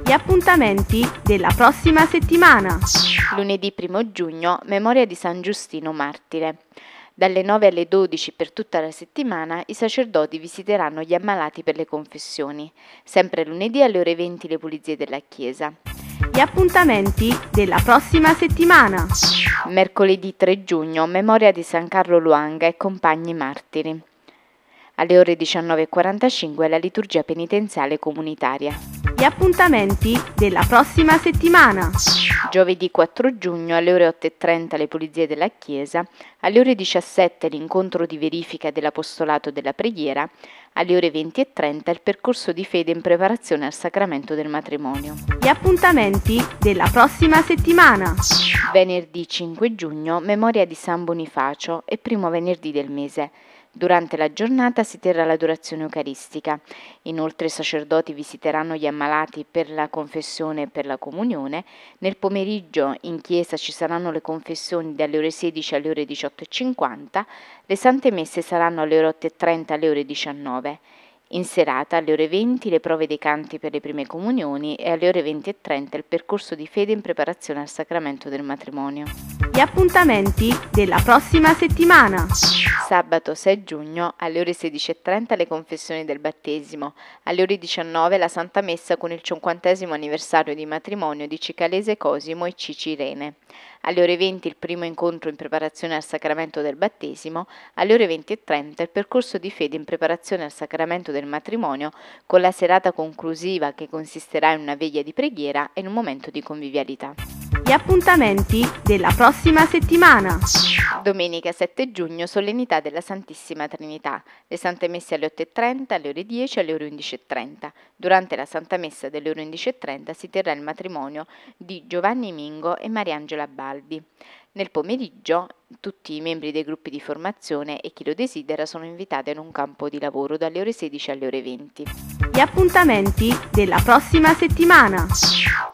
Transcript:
Gli appuntamenti della prossima settimana. Lunedì 1 giugno, memoria di San Giustino Martire. Dalle 9 alle 12 per tutta la settimana i sacerdoti visiteranno gli ammalati per le confessioni. Sempre lunedì alle ore 20 le pulizie della chiesa. Gli appuntamenti della prossima settimana. Mercoledì 3 giugno, memoria di San Carlo Luanga e compagni martiri. Alle ore 19:45 la liturgia penitenziale comunitaria. Gli appuntamenti della prossima settimana. Giovedì 4 giugno alle ore 8:30 le pulizie della chiesa, alle ore 17 l'incontro di verifica dell'apostolato della preghiera, alle ore 20:30 il percorso di fede in preparazione al sacramento del matrimonio. Gli appuntamenti della prossima settimana. Venerdì 5 giugno, memoria di San Bonifacio e primo venerdì del mese. Durante la giornata si terrà l'adorazione eucaristica. Inoltre i sacerdoti visiteranno gli ammalati per la confessione e per la comunione. Nel pomeriggio in chiesa ci saranno le confessioni dalle ore 16 alle ore 18:50. Le sante messe saranno alle ore 8:30 alle ore 19. In serata alle ore 20 le prove dei canti per le prime comunioni e alle ore 20:30 il percorso di fede in preparazione al sacramento del matrimonio. Gli appuntamenti della prossima settimana. Sabato 6 giugno alle ore 16:30 le confessioni del battesimo, alle ore 19 la Santa Messa con il 50° anniversario di matrimonio di Cicalese Cosimo e Cici Irene. Alle ore 20 il primo incontro in preparazione al sacramento del battesimo, alle ore 20:30 il percorso di fede in preparazione al sacramento del matrimonio con la serata conclusiva che consisterà in una veglia di preghiera e in un momento di convivialità. Gli appuntamenti della prossima settimana. Domenica 7 giugno, solennità della Santissima Trinità. Le Sante Messe alle 8:30, alle ore 10 e alle ore 11:30. Durante la Santa Messa delle ore 11:30 si terrà il matrimonio di Giovanni Mingo e Mariangela Baldi. Nel pomeriggio tutti i membri dei gruppi di formazione e chi lo desidera sono invitati ad un campo di lavoro dalle ore 16 alle ore 20. Gli appuntamenti della prossima settimana.